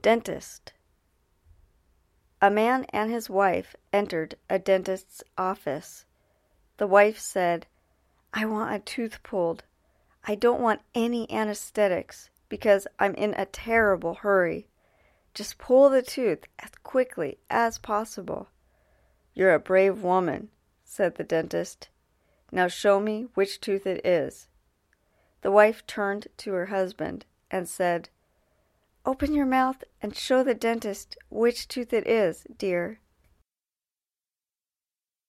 Dentist. A man and his wife entered a dentist's office. The wife said, "I want a tooth pulled. I don't want any anesthetics because I'm in a terrible hurry. Just pull the tooth as quickly as possible." "You're a brave woman," said the dentist. "Now show me which tooth it is." The wife turned to her husband and said, "Open your mouth and show the dentist which tooth it is, dear."